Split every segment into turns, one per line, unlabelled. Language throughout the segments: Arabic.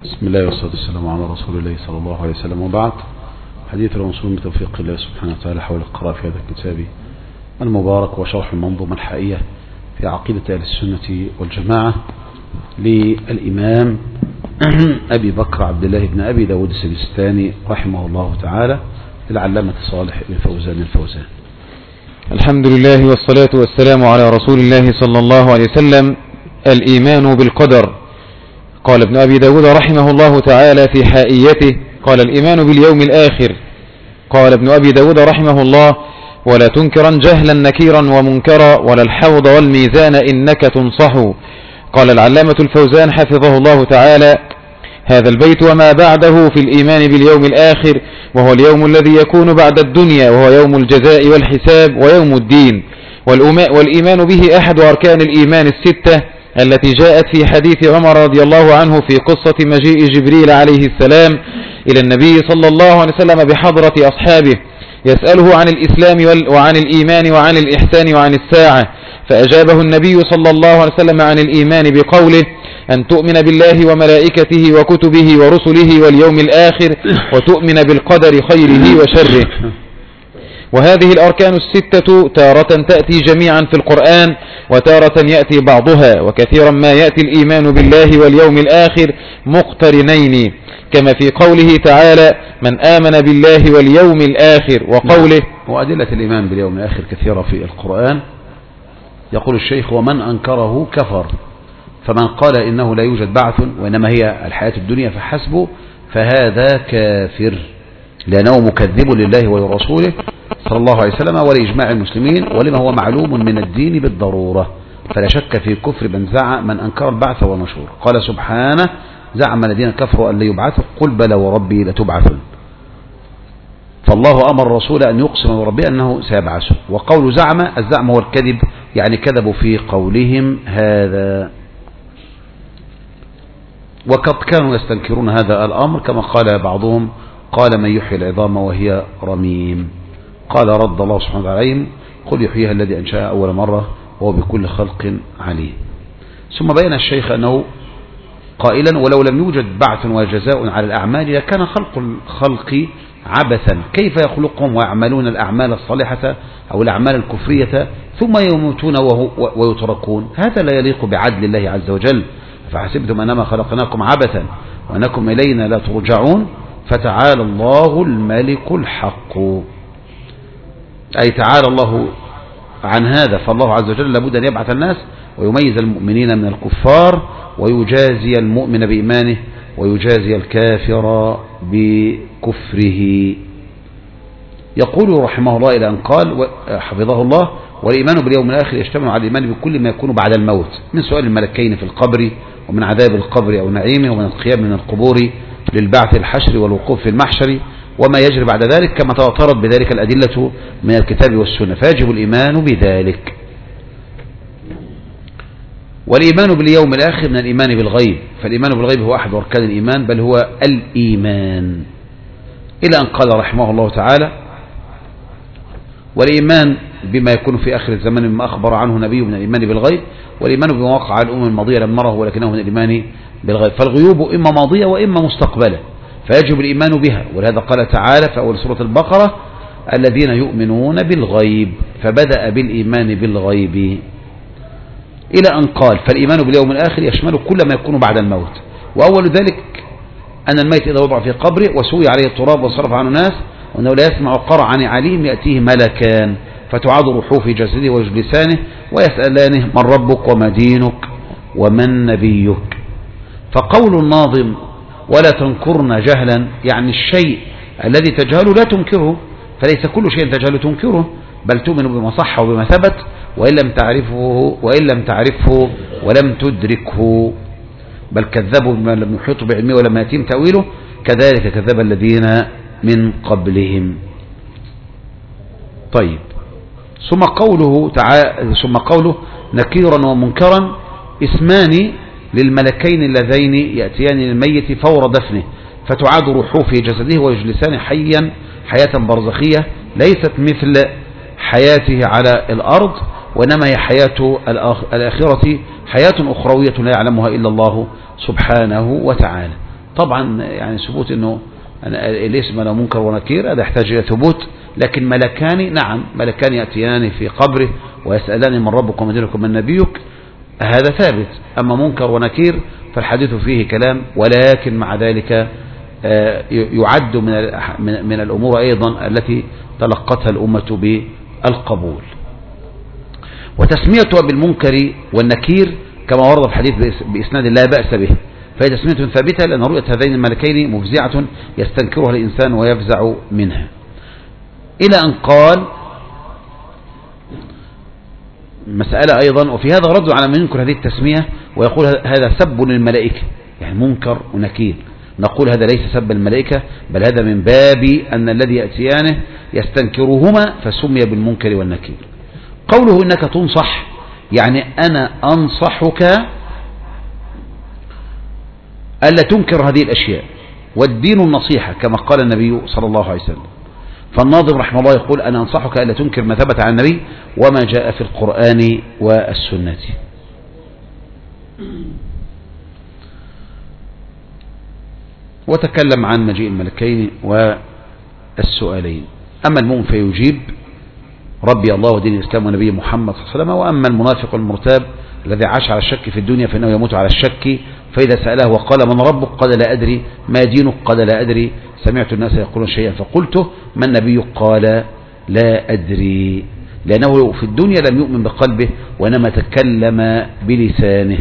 بسم الله والصلاة والسلام على رسول الله صلى الله عليه وسلم، وبعد. حديث الموصول بتوفيق الله سبحانه وتعالى حول القراءة في هذا الكتاب المبارك وشرح المنظومة الحائية في عقيدة أهل السنة والجماعة للإمام أبي بكر عبد الله بن أبي داود السجستاني رحمه الله تعالى، للعلامة صالح بن فوزان الفوزان.
الحمد لله والصلاة والسلام على رسول الله صلى الله عليه وسلم. الإيمان بالقدر. قال ابن أبي داود رحمه الله تعالى في حائيته: قال الإيمان باليوم الآخر. قال ابن أبي داود رحمه الله: ولا تنكرا جهلا نكيرا ومنكرا ولا الحوض والميزان إنك تنصح. قال العلامة الفوزان حفظه الله تعالى: هذا البيت وما بعده في الإيمان باليوم الآخر، وهو اليوم الذي يكون بعد الدنيا، وهو يوم الجزاء والحساب ويوم الدين. والإيمان به أحد أركان الإيمان الستة التي جاءت في حديث عمر رضي الله عنه في قصة مجيء جبريل عليه السلام إلى النبي صلى الله عليه وسلم بحضرة أصحابه يسأله عن الإسلام وعن الإيمان وعن الإحسان وعن الساعة، فأجابه النبي صلى الله عليه وسلم عن الإيمان بقوله: أن تؤمن بالله وملائكته وكتبه ورسله واليوم الآخر، وتؤمن بالقدر خيره وشره. وهذه الأركان الستة تارة تأتي جميعا في القرآن، وتارة يأتي بعضها، وكثيرا ما يأتي الإيمان بالله واليوم الآخر مقترنين، كما في قوله تعالى: من آمن بالله واليوم الآخر، وقوله:
وأدلة الإيمان باليوم الآخر كثيرة في القرآن. يقول الشيخ: ومن أنكره كفر، فمن قال إنه لا يوجد بعث وإنما هي الحياة الدنيا فحسبه فهذا كافر، لأنه مكذب لله ولرسوله صلى الله عليه وسلم ولإجماع المسلمين ولما هو معلوم من الدين بالضرورة، فلا شك في كفر من أنكر البعث والنشور. قال سبحانه: زعم الذين كفروا أن لا يبعثوا، قل بلى وربي لتبعثون. فالله أمر الرسول أن يقسم بربه أنه سيبعثه. وقول زعم، الزعم هو الكذب، يعني كذبوا في قولهم هذا، وقد كانوا يستنكرون هذا الأمر، كما قال بعضهم: قال من يحيي العظام وهي رميم. قال رد الله سبحانه وتعالى عليهم: قل يحييها الذي أنشأها أول مرة وهو بكل خلق عليم. ثم بين الشيخ أنه قائلا: ولو لم يوجد بعث وجزاء على الأعمال لكان خلق الخلق عبثا، كيف يخلقهم ويعملون الأعمال الصالحة أو الأعمال الكفرية ثم يموتون ويتركون؟ هذا لا يليق بعدل الله عز وجل. فحسبتم أنما خلقناكم عبثا وأنكم إلينا لا ترجعون، فتعالى الله الملك الحق. أي تعالى الله عن هذا، فالله عز وجل لابد أن يبعث الناس ويميز المؤمنين من الكفار، ويجازي المؤمن بإيمانه ويجازي الكافر بكفره. يقول رحمه الله إلى أن قال حفظه الله: والإيمان باليوم الآخر يشتمل على الإيمان بكل ما يكون بعد الموت، من سؤال الملكين في القبر، ومن عذاب القبر أو نعيمه، ومن القيام من القبور للبعث الحشر والوقوف في المحشر، وما يجري بعد ذلك، كما تواترت بذلك الأدلة من الكتاب والسنة، فيجب الإيمان بذلك. والإيمان باليوم الآخر من الإيمان بالغيب، فالإيمان بالغيب هو أحد أركان الإيمان، بل هو الإيمان، إلى أن قال رحمه الله تعالى: والإيمان بما يكون في آخر الزمان مما أخبر عنه نبيه من الإيمان بالغيب، والإيمان بما وقع على الأمم الماضية لم نره ولكنه من الإيمان بالغيب. فالغيوب إما ماضية وإما مستقبلة، فيجب الإيمان بها. ولهذا قال تعالى في أول سورة البقرة: الذين يؤمنون بالغيب، فبدأ بالإيمان بالغيب، إلى أن قال: فالإيمان باليوم الآخر يشمل كل ما يكون بعد الموت. وأول ذلك أن الميت إذا وضع في قبره وسوي عليه التراب وصرف عنه الناس، وأنه لا يسمع قرع عن عليم يأتيه ملكان فتعاد روحه في جسده ويجلسانه ويسألانه: من ربك وما دينك ومن نبيك. فقول الناظم: ولا تنكرنا جهلا، يعني الشيء الذي تجهله لا تنكره، فليس كل شيء تجهله تنكره، بل تؤمن بما صح وبما ثبت، وإن لم تعرفه ولم تدركه، بل كذبوا بما لم يحيطوا بعلمه ولم يتم تأويله، كذلك كذب الذين من قبلهم. طيب، ثم قوله نكيرا ومنكرا اسمان للملكين اللذين يأتيان للميت فور دفنه، فتعاد روحه في جسده ويجلسان حيا حياة برزخية ليست مثل حياته على الأرض، وإنما هي حياة الآخرة، حياة أخروية لا يعلمها إلا الله سبحانه وتعالى. طبعا يعني ثبوت أنه الاسم له منكر ونكير هذا يحتاج إلى ثبوت، لكن ملكان، نعم ملكان يأتيان في قبره ويسألان من ربك وما دينك من نبيك، هذا ثابت. أما منكر ونكير فالحديث فيه كلام، ولكن مع ذلك يعد من الأمور أيضا التي تلقتها الأمة بالقبول. وتسميتها بالمنكر والنكير كما ورد في حديث بإسناد لا بأس به، فهي تسمية ثابتة لأن رؤية هذين الملكين مفزعة يستنكرها الإنسان ويفزع منها. إلى أن قال مسألة أيضا، وفي هذا رد على من ينكر هذه التسمية ويقول هذا سب للملائكة، يعني منكر ونكير، نقول هذا ليس سب الملائكة، بل هذا من باب أن الذي يأتيانه يستنكرهما فسمي بالمنكر والنكير. قوله إنك تنصح، يعني أنا أنصحك ألا تنكر هذه الأشياء، والدين النصيحة كما قال النبي صلى الله عليه وسلم. فالناظم رحمه الله يقول أنا أنصحك ألا تنكر ما ثبت عن النبي وما جاء في القرآن والسنة. وتكلم عن مجيء الملكين والسؤالين. أما المؤمن فيجيب ربي الله ودين الإسلام ونبي محمد صلى الله عليه وسلم. وأما المنافق المرتاب الذي عاش على الشك في الدنيا فإنه يموت على الشك، فإذا سأله وقال من ربك قال لا أدري، ما دينك قال لا أدري، سمعت الناس يقولون شيئا فقلته، ما النبي قال لا أدري، لأنه في الدنيا لم يؤمن بقلبه وإنما تكلم بلسانه.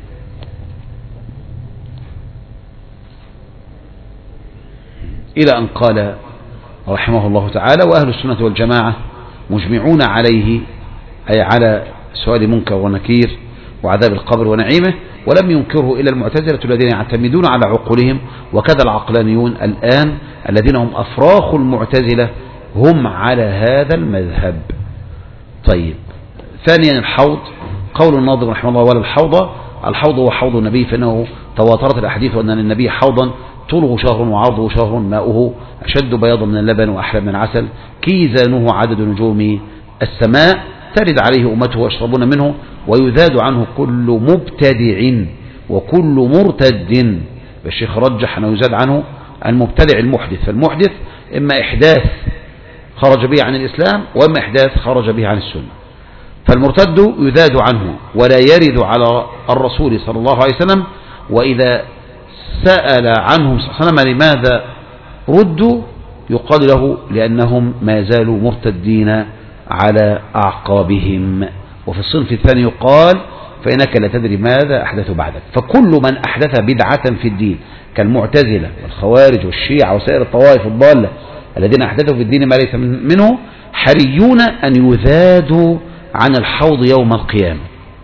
إلى أن قال رحمه الله تعالى وأهل السنة والجماعة مجمعون عليه، أي على سؤال منكر ونكير وعذاب القبر ونعيمه، ولم ينكره إلا المعتزلة الذين يعتمدون على عقولهم، وكذا العقلانيون الآن الذين هم أفراخ المعتزلة هم على هذا المذهب. طيب، ثانيا الحوض. قول الناظم رحمه الله ولا الحوض، الحوض هو حوض النبي، فإنه تواترت الأحاديث أن للنبي حوضا طوله شهر وعرضه شهر، ماؤه أشد بياضا من اللبن وأحلى من العسل، كيزانه عدد نجوم السماء، ترد عليه أمته ويشربون منه، ويذاد عنه كل مبتدع وكل مرتد. الشيخ رجح أنه يزاد عنه المبتدع المحدث، فالمحدث إما إحداث خرج به عن الإسلام وإما إحداث خرج به عن السنة، فالمرتد يذاد عنه ولا يرد على الرسول صلى الله عليه وسلم. وإذا سأل عنهم صلى الله عليه وسلم لماذا ردوا يقال له لأنهم ما زالوا مرتدين على أعقابهم. وفي الصنف الثاني يقال فإنك لا تدري ماذا أحدث بعدك، فكل من أحدث بدعة في الدين كالمعتزلة والخوارج والشيعة وسائر الطوائف الضالة الذين أحدثوا في الدين ما ليس منه حريون أن يذادوا عن الحوض يوم القيامة،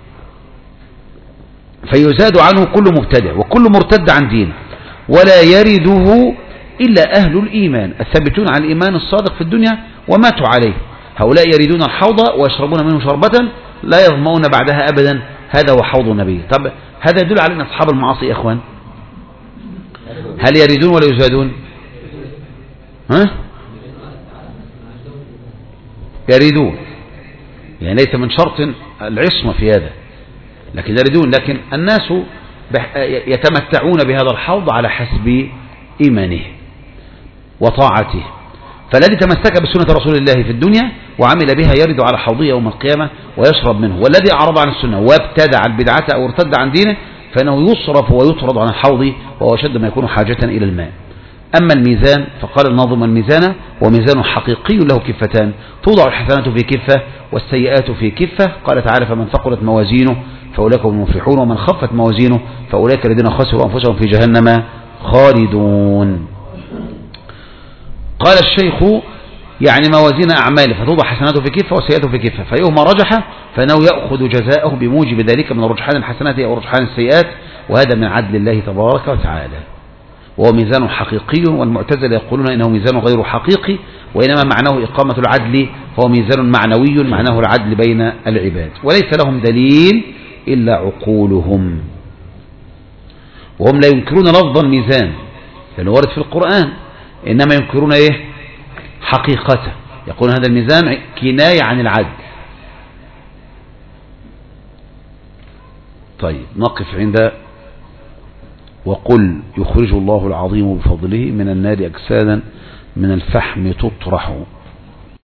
فيزاد عنه كل مبتدع وكل مرتد عن دينه، ولا يرده إلا أهل الإيمان الثابتون على الإيمان الصادق في الدنيا وماتوا عليه، هؤلاء يريدون الحوض ويشربون منه شربة لا يظمؤون بعدها أبدا، هذا هو حوض النبي. طب هذا يدل على أن أصحاب المعاصي يا إخوان هل يريدون ولا يزادون؟ يريدون، يعني ليس من شرط العصمة في هذا، لكن يريدون، لكن الناس يتمتعون بهذا الحوض على حسب إيمانه وطاعته. فالذي تمسك بسنة رسول الله في الدنيا وعمل بها يرد على حوضه يوم القيامة ويشرب منه، والذي أعرض عن السنة وابتدع البدعة أو ارتد عن دينه فإنه يصرف ويطرد عن الحوض، وهو أشد ما يكون حاجة إلى الماء. أما الميزان فقال الناظم الميزان وميزان حقيقي له كفتان، توضع الحسنات في كفة والسيئات في كفة. قال تعالى فمن ثقلت موازينه فأولئك هم المفلحون ومن خفت موازينه فأولئك الذين خسروا أنفسهم في جهنم خالدون. قال الشيخ يعني موازين أعماله فتوضع حسناته في كفة وسيئاته في كفة، فيهما رجح فإنه يأخذ جزاءه بموجب ذلك من رجحان الحسنات أو رجحان السيئات، وهذا من عدل الله تبارك وتعالى، وهو ميزان حقيقي. والمعتزلة يقولون إنه ميزان غير حقيقي، وإنما معناه إقامة العدل، فهو ميزان معنوي معناه العدل بين العباد، وليس لهم دليل إلا عقولهم. وهم لا ينكرون لفظ الميزان لأنه ورد في القرآن، إنما ينكرون إيه؟ حقيقته، يقولون هذا الميزان كناية عن العدل. طيب نقف عند وقل يخرج الله العظيم بفضله من النار أجسادا من الفحم تطرح